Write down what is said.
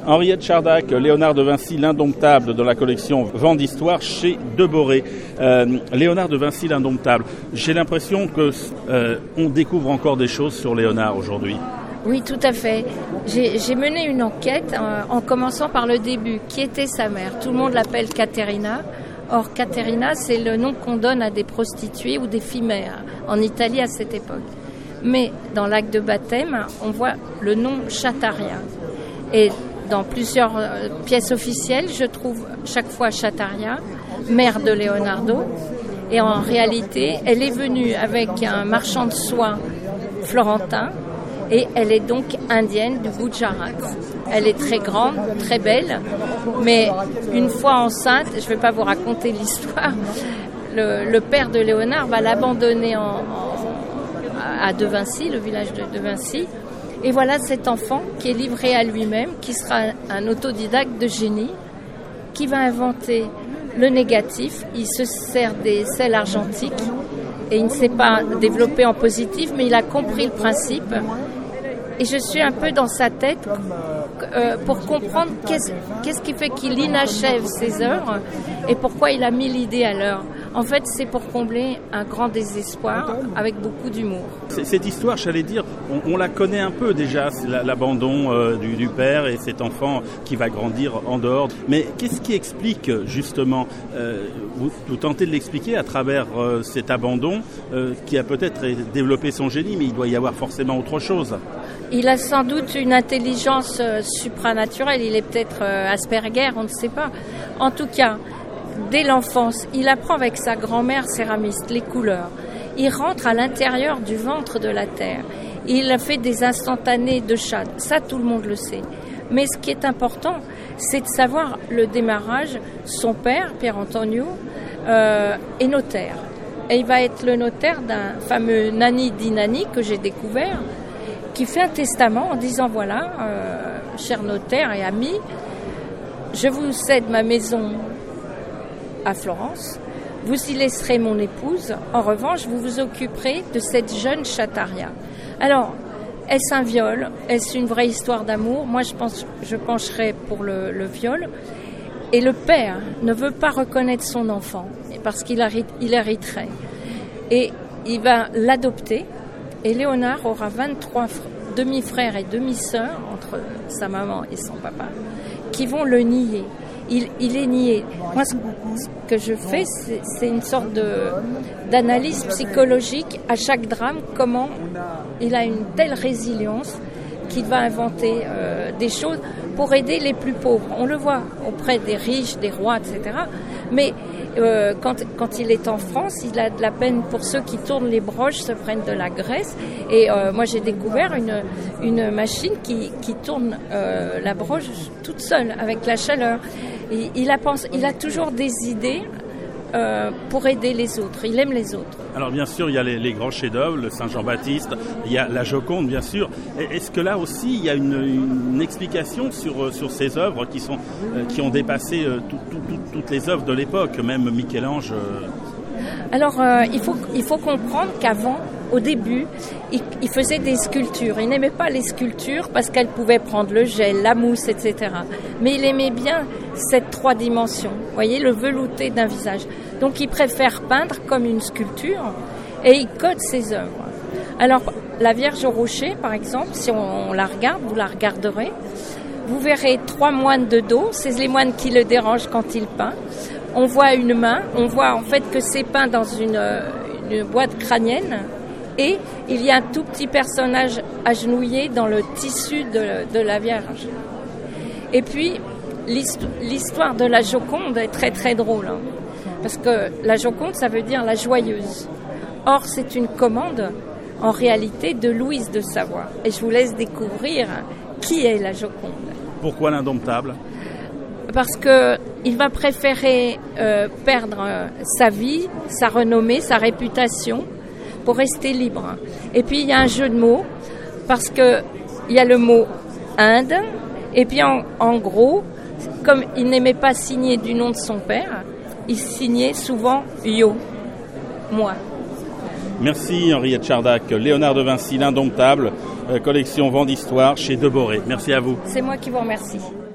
Henriette Chardac, Léonard de Vinci, l'indomptable, dans la collection Vent d'Histoire chez Deboré. Léonard de Vinci, l'indomptable. J'ai l'impression que on découvre encore des choses sur Léonard aujourd'hui. Oui, tout à fait. J'ai mené une enquête en commençant par le début. Qui était sa mère? Tout le monde l'appelle Caterina. Or, Caterina, c'est le nom qu'on donne à des prostituées ou des filles mères en Italie à cette époque. Mais dans l'acte de baptême, on voit le nom Chattaria. Et dans plusieurs pièces officielles, je trouve chaque fois Chattaria, mère de Leonardo. Et en réalité, elle est venue avec un marchand de soie florentin. Et elle est donc indienne du Gujarat. Elle est très grande, très belle, mais une fois enceinte, je ne vais pas vous raconter l'histoire, le père de Léonard va l'abandonner à De Vinci, le village de Vinci. Et voilà cet enfant qui est livré à lui-même, qui sera un autodidacte de génie, qui va inventer le négatif. Il se sert des sels argentiques et il ne s'est pas développé en positif, mais il a compris le principe. Et je suis un peu dans sa tête pour comprendre qu'est-ce qui fait qu'il inachève ses œuvres et pourquoi il a mis l'idée à l'heure. En fait, c'est pour combler un grand désespoir avec beaucoup d'humour. Cette histoire, j'allais dire, on la connaît un peu déjà, c'est l'abandon du père et cet enfant qui va grandir en dehors. Mais qu'est-ce qui explique justement, vous tentez de l'expliquer à travers cet abandon qui a peut-être développé son génie, mais il doit y avoir forcément autre chose. Il a sans doute une intelligence supranaturelle, il est peut-être Asperger, on ne sait pas. En tout cas, dès l'enfance, il apprend avec sa grand-mère céramiste les couleurs. Il rentre à l'intérieur du ventre de la terre. Il a fait des instantanés de Chade. Ça, tout le monde le sait. Mais ce qui est important, c'est de savoir le démarrage. Son père, Pier Antonio, est notaire. Et il va être le notaire d'un fameux Nani di Nani que j'ai découvert, qui fait un testament en disant voilà, cher notaire et ami, je vous cède ma maison à Florence, vous y laisserez mon épouse, en revanche vous vous occuperez de cette jeune Chattaria. Alors, est-ce un viol? Est-ce une vraie histoire d'amour? Moi je pencherais pour le viol. Et le père ne veut pas reconnaître son enfant parce qu'il hériterait. Et il va l'adopter. Et Léonard aura 23 demi-frères et demi-sœurs entre sa maman et son papa qui vont le nier. Il est nié. Moi, ce que je fais, c'est une sorte d'analyse psychologique à chaque drame, comment il a une telle résilience qu'il va inventer des choses pour aider les plus pauvres. On le voit auprès des riches, des rois, etc. Mais quand il est en France, il a de la peine pour ceux qui tournent les broches, se prennent de la graisse. Et moi, j'ai découvert une machine qui tourne la broche toute seule, avec la chaleur. Et il a toujours des idées pour aider les autres. Il aime les autres. Alors bien sûr, il y a les grands chefs-d'œuvre, le Saint-Jean-Baptiste, il y a la Joconde, bien sûr. Est-ce que là aussi, il y a une explication sur ces œuvres qui ont dépassé toutes les œuvres de l'époque, même Michel-Ange Alors, il faut comprendre qu'avant, au début, il faisait des sculptures. Il n'aimait pas les sculptures parce qu'elles pouvaient prendre le gel, la mousse, etc. Mais il aimait bien cette 3 dimensions, vous voyez, le velouté d'un visage. Donc il préfère peindre comme une sculpture et il code ses œuvres. Alors, la Vierge au Rocher, par exemple, si on la regarde, vous la regarderez, vous verrez 3 moines de dos, c'est les moines qui le dérangent quand il peint. On voit une main, on voit en fait que c'est peint dans une boîte crânienne. Et il y a un tout petit personnage agenouillé dans le tissu de la Vierge. Et puis, l'histoire de la Joconde est très très drôle. Hein, parce que la Joconde, ça veut dire la joyeuse. Or, c'est une commande, en réalité, de Louise de Savoie. Et je vous laisse découvrir qui est la Joconde. Pourquoi l'indomptable? Parce qu'il va préférer perdre sa vie, sa renommée, sa réputation, pour rester libre. Et puis il y a un jeu de mots, parce qu'il y a le mot Inde, et puis en gros, comme il n'aimait pas signer du nom de son père, il signait souvent Yo, moi. Merci Henriette Chardac, Léonard de Vinci, l'indomptable, collection Vent d'Histoire chez Deboré. Merci à vous. C'est moi qui vous remercie.